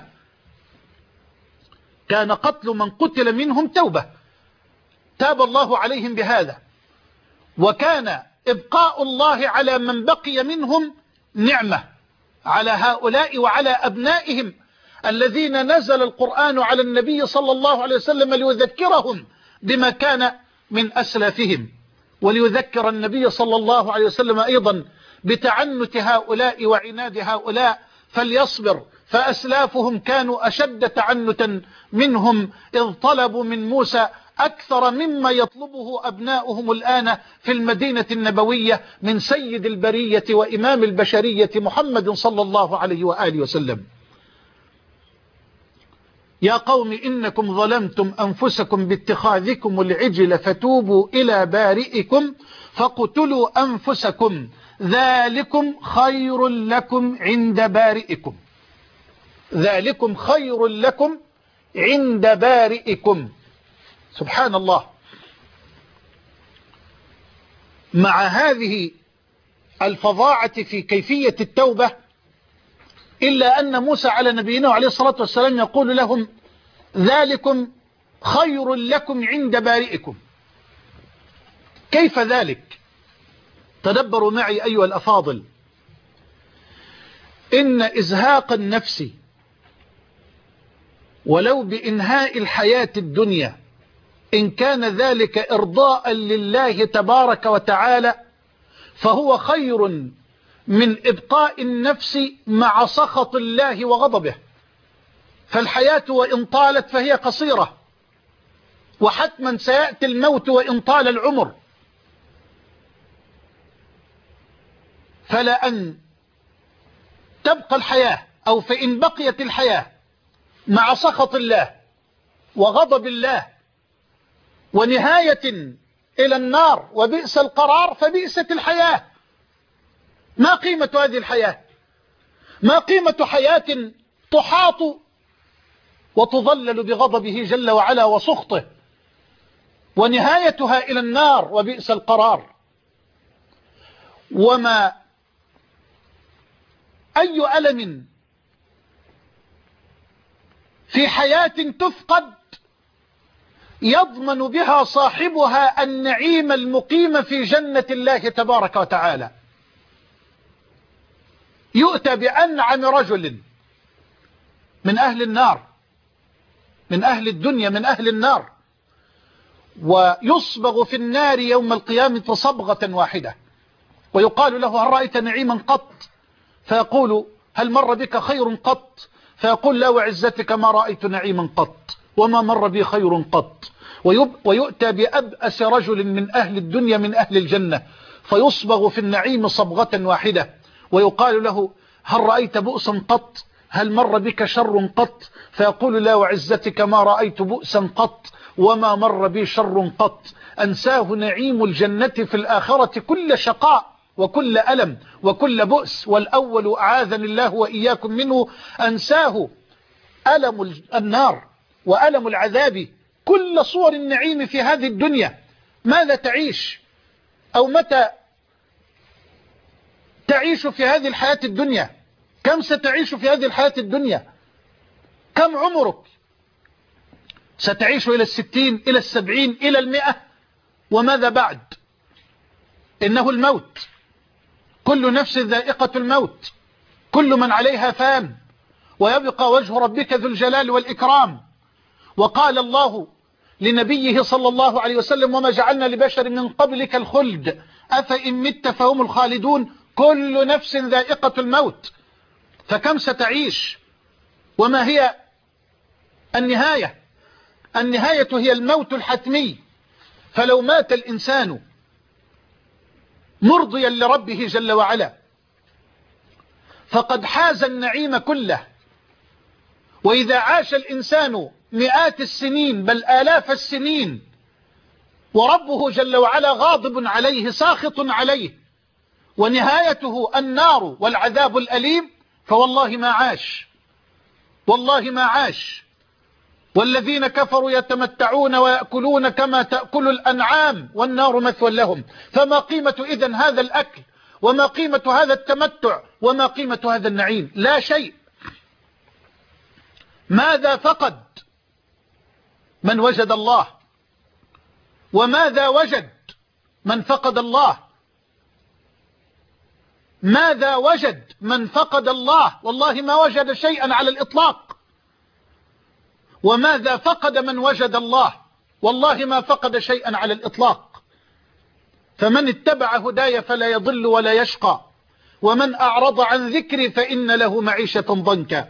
كان قتل من قتل منهم توبة، تاب الله عليهم بهذا، وكان إبقاء الله على من بقي منهم نعمة على هؤلاء وعلى أبنائهم الذين نزل القرآن على النبي صلى الله عليه وسلم ليذكرهم بما كان من أسلافهم، وليذكر النبي صلى الله عليه وسلم أيضا بتعنت هؤلاء وعناد هؤلاء، فليصبر فأسلافهم كانوا أشد تعنتا منهم، إذ طلبوا من موسى أكثر مما يطلبه أبناؤهم الآن في المدينة النبوية من سيد البرية وإمام البشرية محمد صلى الله عليه وآله وسلم. يا قوم إنكم ظلمتم أنفسكم باتخاذكم العجل فتوبوا إلى بارئكم فاقتلوا أنفسكم ذلكم خير لكم عند بارئكم، ذلكم خير لكم عند بارئكم. سبحان الله. مع هذه الفظاعة في كيفية التوبة، إلا أن موسى على نبينا عليه الصلاة والسلام يقول لهم ذلكم خير لكم عند بارئكم. كيف ذلك؟ تدبروا معي أيها الأفاضل. إن إزهاق النفس ولو بإنهاء الحياة الدنيا إن كان ذلك إرضاء لله تبارك وتعالى فهو خير من إبقاء النفس مع سخط الله وغضبه. فالحياة وإن طالت فهي قصيرة، وحتما سيأتي الموت وإن طال العمر، فلا أن تبقى الحياة أو فإن بقيت الحياة مع سخط الله وغضب الله ونهاية إلى النار وبئس القرار فبئست الحياة. ما قيمة هذه الحياة؟ ما قيمة حياة تحاط وتظلل بغضبه جل وعلا وسخطه ونهايتها إلى النار وبئس القرار؟ وما أي ألم في حياة تفقد يضمن بها صاحبها النعيم المقيم في جنة الله تبارك وتعالى. يؤتى بأنعم رجل من أهل النار، من أهل الدنيا، من أهل النار، ويصبغ في النار يوم القيامة صبغة واحدة، ويقال له هل رأيت نعيما قط؟ فيقول هل مر بك خير قط؟ فيقول لا وعزتك ما رأيت نعيما قط وما مر بي خير قط. ويؤتى بأبأس رجل من أهل الدنيا من أهل الجنة فيصبغ في النعيم صبغة واحدة، ويقال له هل رأيت بؤسا قط؟ هل مر بك شر قط؟ فيقول لا وعزتك ما رأيت بؤسا قط وما مر بي شر قط. أنساه نعيم الجنة في الآخرة كل شقاء وكل ألم وكل بؤس، والأول أعاذني الله وإياكم منه أنساه ألم النار وألم العذاب، كل صور النعيم في هذه الدنيا، ماذا تعيش أو متى تعيش في هذه الحياة الدنيا؟ كم ستعيش في هذه الحياة الدنيا؟ كم عمرك؟ ستعيش إلى الستين، إلى السبعين، إلى المئة؟ وماذا بعد؟ إنه الموت، كل نفس ذائقة الموت، كل من عليها فان، ويبقى وجه ربك ذو الجلال والإكرام. وقال الله لنبيه صلى الله عليه وسلم: وما جعلنا لبشر من قبلك الخلد أفإن مت فهم الخالدون، كل نفس ذائقة الموت. فكم ستعيش؟ وما هي النهاية؟ النهاية هي الموت الحتمي. فلو مات الإنسان مرضيا لربه جل وعلا فقد حاز النعيم كله. وإذا عاش الإنسان مئات السنين بل آلاف السنين وربه جل وعلا غاضب عليه ساخط عليه ونهايته النار والعذاب الأليم، فوالله ما عاش، والله ما عاش. والذين كفروا يتمتعون ويأكلون كما تأكل الأنعام والنار مثوى لهم. فما قيمة إذن هذا الأكل؟ وما قيمة هذا التمتع؟ وما قيمة هذا النعيم؟ لا شيء. ماذا فقد من وجد الله؟ وماذا وجد من فقد الله؟ ماذا وجد من فقد الله؟ والله ما وجد شيئا على الإطلاق. وماذا فقد من وجد الله؟ والله ما فقد شيئا على الإطلاق. فمن اتبع هداي فلا يضل ولا يشقى، ومن أعرض عن ذكري فإن له معيشة ضنكا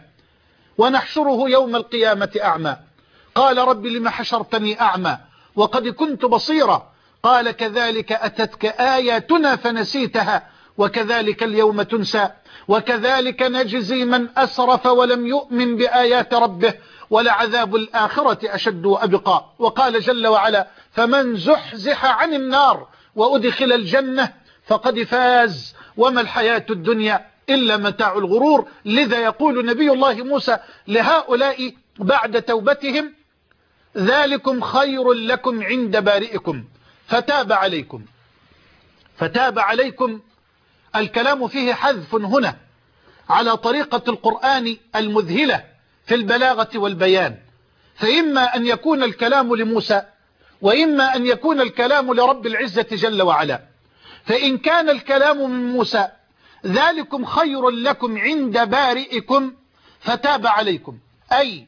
ونحشره يوم القيامة أعمى. قال رب لم حشرتني أعمى وقد كنت بصيرا؟ قال كذلك أتتك آياتنا فنسيتها وكذلك اليوم تنسى وكذلك نجزي من أسرف ولم يؤمن بآيات ربه ولعذاب الآخرة أشد وأبقى. وقال جل وعلا: فمن زحزح عن النار وأدخل الجنة فقد فاز وما الحياة الدنيا إلا متاع الغرور. لذا يقول نبي الله موسى لهؤلاء بعد توبتهم: ذلكم خير لكم عند بارئكم فتاب عليكم. فتاب عليكم الكلام فيه حذف هنا على طريقة القرآن المذهلة في البلاغة والبيان، فإما أن يكون الكلام لموسى وإما أن يكون الكلام لرب العزة جل وعلا. فإن كان الكلام من موسى: ذلكم خير لكم عند بارئكم فتاب عليكم، أي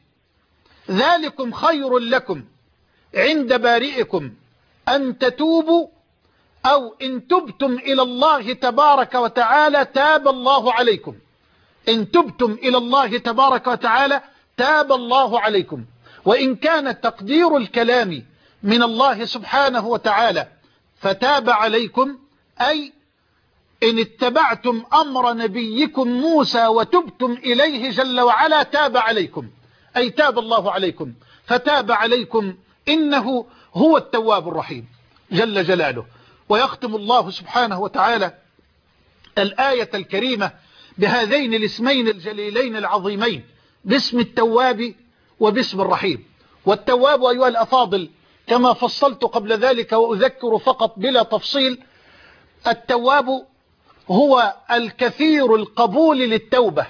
ذلكم خير لكم عند بارئكم أن تتوبوا، أو إن تبتم إلى الله تبارك وتعالى تاب الله عليكم. إن تبتم إلى الله تبارك وتعالى تاب الله عليكم. وإن كان تقدير الكلام من الله سبحانه وتعالى فتاب عليكم، أي إن اتبعتم أمر نبيكم موسى وتبتم إليه جل وعلا تاب عليكم، أي تاب الله عليكم. فتاب عليكم إنه هو التواب الرحيم جل جلاله. ويختم الله سبحانه وتعالى الآية الكريمة بهذين الاسمين الجليلين العظيمين، باسم التواب وباسم الرحيم. والتواب أيها الأفاضل كما فصلت قبل ذلك وأذكر فقط بلا تفصيل، التواب هو الكثير القبول للتوبة.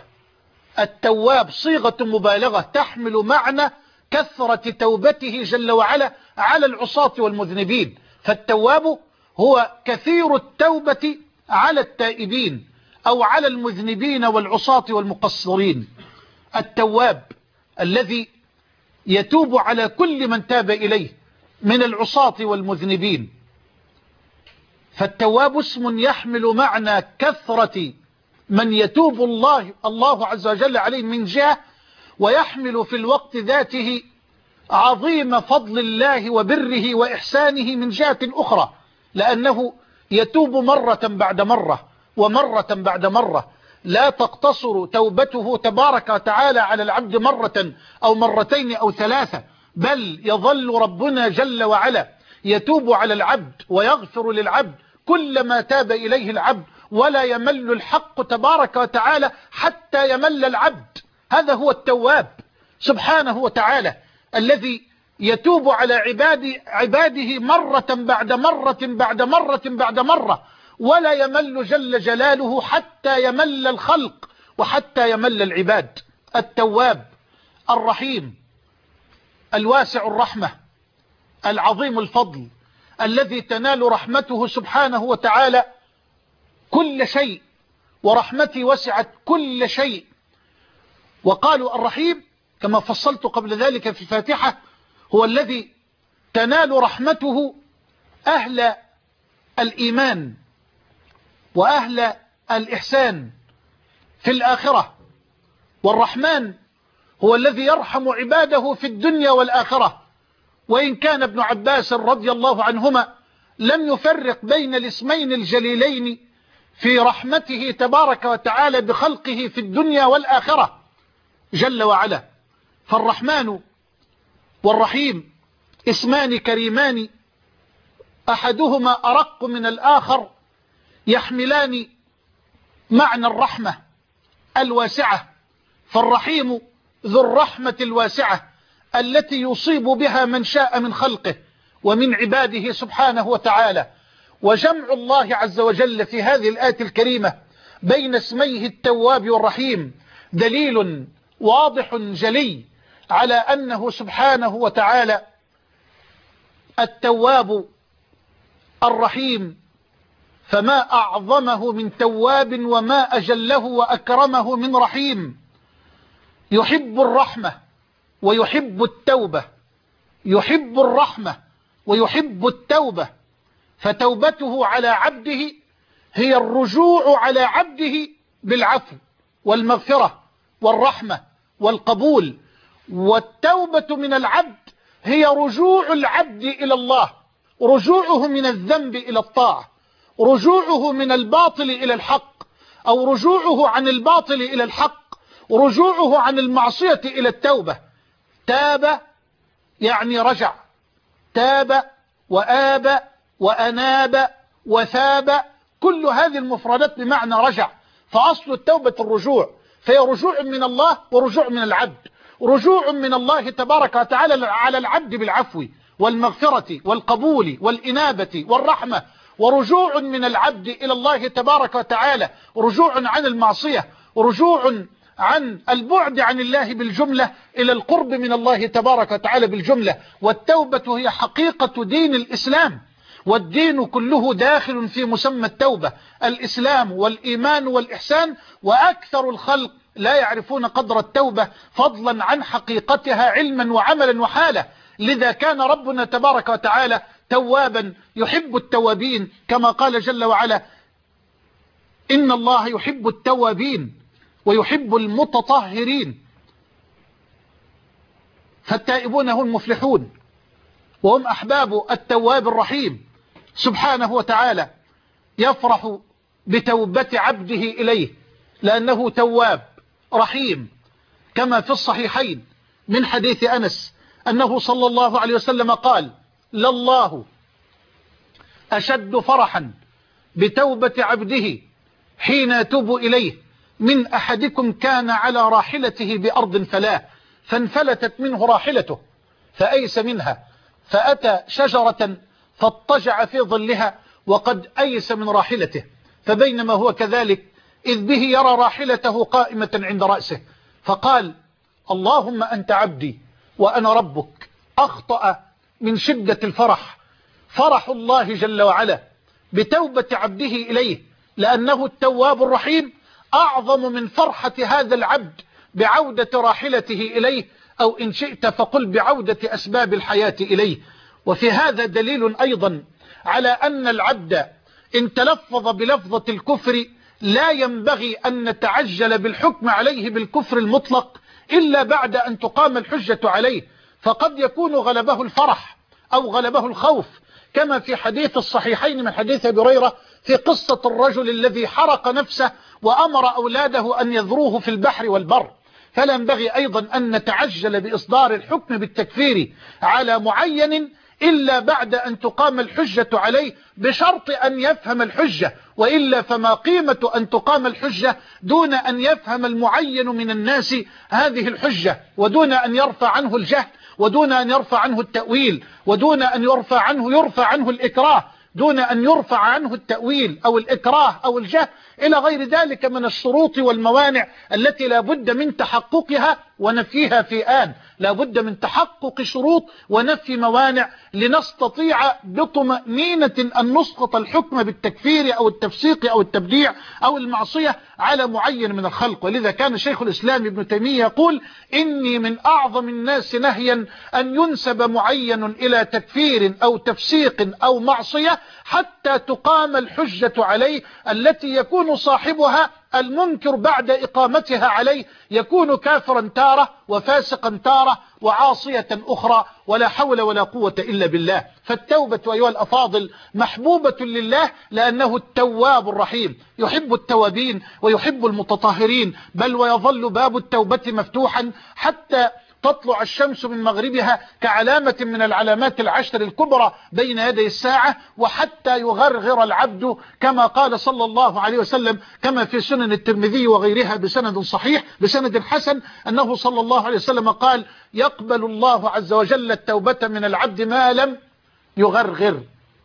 التواب صيغة مبالغة تحمل معنى كثرة توبته جل وعلا على العصاة والمذنبين. فالتواب هو كثير التوبة على التائبين أو على المذنبين والعصاة والمقصرين. التواب الذي يتوب على كل من تاب إليه من العصاة والمذنبين. فالتواب اسم يحمل معنى كثرة من يتوب الله الله عز وجل عليه من جهة، ويحمل في الوقت ذاته عظيم فضل الله وبره وإحسانه من جهة أخرى، لأنه يتوب مرة بعد مرة ومرة بعد مرة. لا تقتصر توبته تبارك وتعالى على العبد مرة أو مرتين أو ثلاثة، بل يظل ربنا جل وعلا يتوب على العبد ويغفر للعبد كلما تاب إليه العبد، ولا يمل الحق تبارك وتعالى حتى يمل العبد. هذا هو التواب. سبحانه وتعالى الذي يتوب على عباده, عباده مرة بعد مرة بعد مرة بعد مرة، ولا يمل جل جلاله حتى يمل الخلق وحتى يمل العباد. التواب الرحيم الواسع الرحمة العظيم الفضل الذي تنال رحمته سبحانه وتعالى كل شيء، ورحمتي وسعت كل شيء. وقالوا الرحيم كما فصلت قبل ذلك في الفاتحة هو الذي تنال رحمته أهل الإيمان وأهل الإحسان في الآخرة، والرحمن هو الذي يرحم عباده في الدنيا والآخرة. وإن كان ابن عباس رضي الله عنهما لم يفرق بين الاسمين الجليلين في رحمته تبارك وتعالى بخلقه في الدنيا والآخرة جل وعلا. فالرحمن والرحيم اسمان كريمان أحدهما أرق من الآخر، يحملان معنى الرحمة الواسعة. فالرحيم ذو الرحمة الواسعة التي يصيب بها من شاء من خلقه ومن عباده سبحانه وتعالى. وجمع الله عز وجل في هذه الآية الكريمة بين اسميه التواب والرحيم دليل واضح جلي على أنه سبحانه وتعالى التواب الرحيم، فما أعظمه من تواب وما أجله وأكرمه من رحيم. يحب الرحمة ويحب التوبة، يحب الرحمة ويحب التوبة، فتوبته على عبده هي الرجوع على عبده بالعفو والمغفرة والرحمة والقبول، والتوبة من العبد هي رجوع العبد إلى الله، رجوعه من الذنب إلى الطاعة، رجوعه من الباطل إلى الحق، أو رجوعه عن الباطل إلى الحق، رجوعه عن المعصية إلى التوبة. تاب يعني رجع، تاب وآب وأناب وثاب، كل هذه المفردات بمعنى رجع. فأصل التوبة الرجوع، فهي رجوع من الله ورجوع من العبد، رجوع من الله تبارك وتعالى على العبد بالعفو والمغفرة والقبول والإنابة والرحمة، ورجوع من العبد إلى الله تبارك وتعالى رجوع عن المعصية، رجوع عن البعد عن الله بالجملة إلى القرب من الله تبارك وتعالى بالجملة. والتوبة هي حقيقة دين الإسلام، والدين كله داخل في مسمى التوبة، الإسلام والإيمان والإحسان. وأكثر الخلق لا يعرفون قدر التوبة فضلا عن حقيقتها علما وعملا وحالا. لذا كان ربنا تبارك وتعالى توابا يحب التوابين، كما قال جل وعلا إن الله يحب التوابين ويحب المتطهرين. فالتائبون هم المفلحون وهم أحباب التواب الرحيم سبحانه وتعالى. يفرح بتوبة عبده إليه لأنه تواب رحيم، كما في الصحيحين من حديث أنس أنه صلى الله عليه وسلم قال لله أشد فرحا بتوبة عبده حين يتوب إليه من أحدكم كان على راحلته بأرض فلاة فانفلتت منه راحلته فأيس منها فأتى شجرة فاضطجع في ظلها وقد أيس من راحلته، فبينما هو كذلك إذ به يرى راحلته قائمة عند رأسه فقال اللهم أنت عبدي وأنا ربك. أخطأ من شدة الفرح، فرح الله جل وعلا بتوبة عبده إليه لأنه التواب الرحيم أعظم من فرحة هذا العبد بعودة راحلته إليه، أو إن شئت فقل بعودة أسباب الحياة إليه. وفي هذا دليل أيضا على أن العبد إن تلفظ بلفظة الكفر لا ينبغي أن نتعجل بالحكم عليه بالكفر المطلق إلا بعد أن تقام الحجة عليه، فقد يكون غلبه الفرح أو غلبه الخوف، كما في حديث الصحيحين من حديث أبي هريرة في قصة الرجل الذي حرق نفسه وأمر أولاده أن يذروه في البحر والبر. فلا ينبغي أيضا أن نتعجل بإصدار الحكم بالتكفير على معين إلا بعد أن تقام الحجة عليه بشرط أن يفهم الحجة، وإلا فما قيمة أن تقام الحجة دون أن يفهم المعين من الناس هذه الحجة، ودون أن يرفع عنه الجهل، ودون أن يرفع عنه التأويل، ودون أن يرفع عنه يرفع عنه الإكراه، دون أن يرفع عنه التأويل أو الإكراه أو الجهل إلى غير ذلك من الشروط والموانع التي لا بد من تحققها ونفيها في آن. لا بد من تحقق شروط ونفي موانع لنستطيع بطمأنينة أن نسقط الحكم بالتكفير أو التفسيق أو التبديع أو المعصية على معين من الخلق. ولذا كان شيخ الإسلام ابن تيمية يقول: إني من أعظم الناس نهيا أن ينسب معين إلى تكفير أو تفسيق أو معصية حتى تقام الحجة عليه، التي يكون صاحبها المنكر بعد إقامتها عليه يكون كافرا تارة وفاسقا تارة وعاصية أخرى، ولا حول ولا قوة إلا بالله. فالتوبة أيها الأفاضل محبوبة لله، لأنه التواب الرحيم، يحب التوابين ويحب المتطهرين، بل ويظل باب التوبة مفتوحا حتى تطلع الشمس من مغربها كعلامة من العلامات العشر الكبرى بين يدي الساعة، وحتى يغرغر العبد كما قال صلى الله عليه وسلم كما في سنن الترمذي وغيرها بسند صحيح بسند حسن أنه صلى الله عليه وسلم قال: يقبل الله عز وجل التوبة من العبد ما لم يغرغر.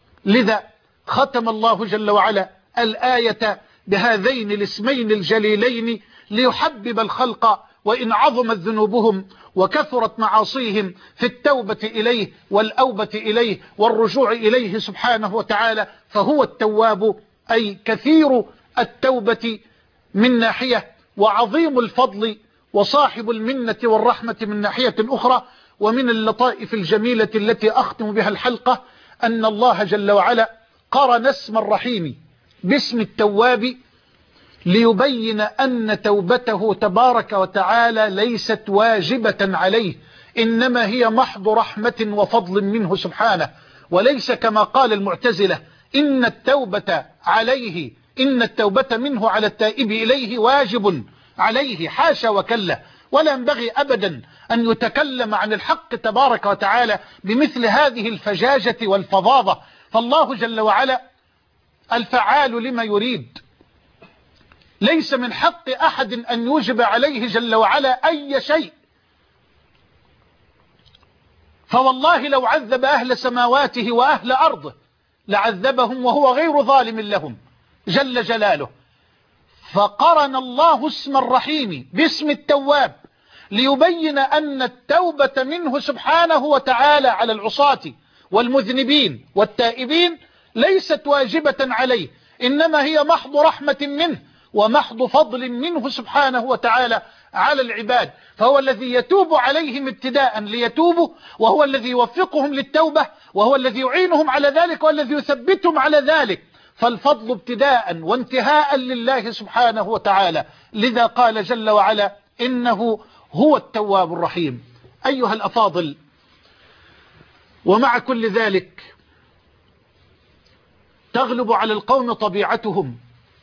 لذا ختم الله جل وعلا الآية بهذين الاسمين الجليلين ليحبب الخلق وإن عظمت ذنوبهم وكثرت معاصيهم في التوبة إليه والأوبة إليه والرجوع إليه سبحانه وتعالى، فهو التواب أي كثير التوبة من ناحية، وعظيم الفضل وصاحب المنة والرحمة من ناحية أخرى. ومن اللطائف الجميلة التي أختم بها الحلقة أن الله جل وعلا قرن اسم الرحيم باسم التواب ليبين أن توبته تبارك وتعالى ليست واجبة عليه، إنما هي محض رحمة وفضل منه سبحانه، وليس كما قال المعتزلة إن التوبة عليه إن التوبة منه على التائب إليه واجب عليه. حاشا وكلا، ولا ينبغي أبدا أن يتكلم عن الحق تبارك وتعالى بمثل هذه الفجاجة والفظاظة. فالله جل وعلا الفعال لما يريد، ليس من حق أحد أن يوجب عليه جل وعلا أي شيء. فوالله لو عذب أهل سماواته وأهل أرضه لعذبهم وهو غير ظالم لهم جل جلاله. فقرن الله اسم الرحيم باسم التواب ليبين أن التوبة منه سبحانه وتعالى على العصاة والمذنبين والتائبين ليست واجبة عليه، إنما هي محض رحمة منه ومحض فضل منه سبحانه وتعالى على العباد. فهو الذي يتوب عليهم ابتداء ليتوبوا، وهو الذي يوفقهم للتوبة، وهو الذي يعينهم على ذلك، والذي يثبتهم على ذلك. فالفضل ابتداء وانتهاء لله سبحانه وتعالى. لذا قال جل وعلا: إنه هو التواب الرحيم. أيها الأفاضل، ومع كل ذلك تغلب على القوم طبيعتهم،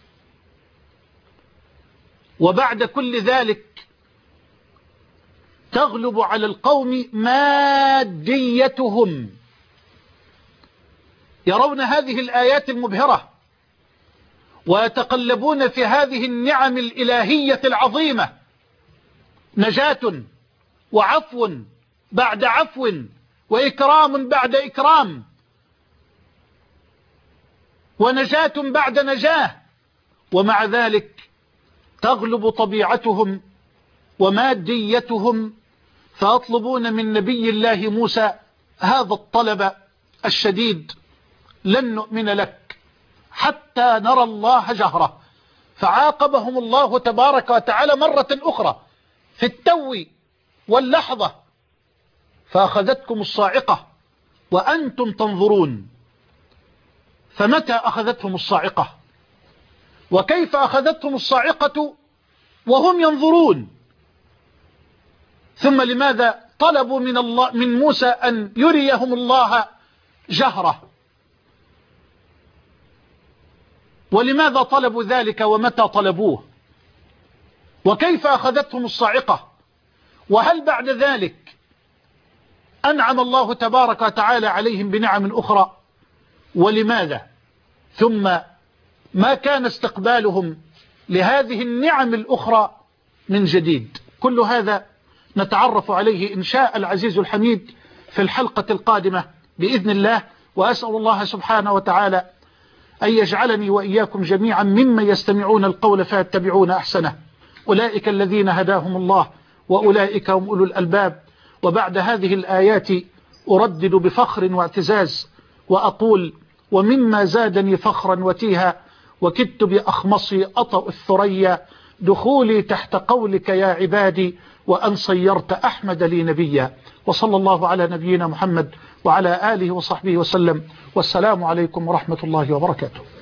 وبعد كل ذلك تغلب على القوم ماديتهم. يرون هذه الآيات المبهرة ويتقلبون في هذه النعم الإلهية العظيمة، نجاة وعفو بعد عفو وإكرام بعد إكرام ونجاة بعد نجاة، ومع ذلك تغلب طبيعتهم وماديتهم، فيطلبون من نبي الله موسى هذا الطلب الشديد: لن نؤمن لك حتى نرى الله جهرة. فعاقبهم الله تبارك وتعالى مرة أخرى في التو واللحظة، فأخذتكم الصاعقة وأنتم تنظرون. فمتى أخذتهم الصاعقة؟ وكيف أخذتهم الصاعقة وهم ينظرون؟ ثم لماذا طلبوا من الله من موسى أن يريهم الله جهرة؟ ولماذا طلبوا ذلك ومتى طلبوه؟ وكيف أخذتهم الصاعقة؟ وهل بعد ذلك أنعم الله تبارك وتعالى عليهم بنعم أخرى، ولماذا؟ ثم ما كان استقبالهم لهذه النعم الأخرى من جديد؟ كل هذا نتعرف عليه إن شاء العزيز الحميد في الحلقة القادمة بإذن الله. وأسأل الله سبحانه وتعالى أن يجعلني وإياكم جميعا ممن يستمعون القول فيتبعون أحسنه. أولئك الذين هداهم الله وأولئك هم أولو الألباب. وبعد هذه الآيات أردد بفخر واعتزاز وأقول: ومما زادني فخرا وتيها وكدت بأخمصي أطأ الثريا دخولي تحت قولك يا عبادي وأن صيرت أحمد لي نبيا. وصلى الله على نبينا محمد وعلى آله وصحبه وسلم، والسلام عليكم ورحمة الله وبركاته.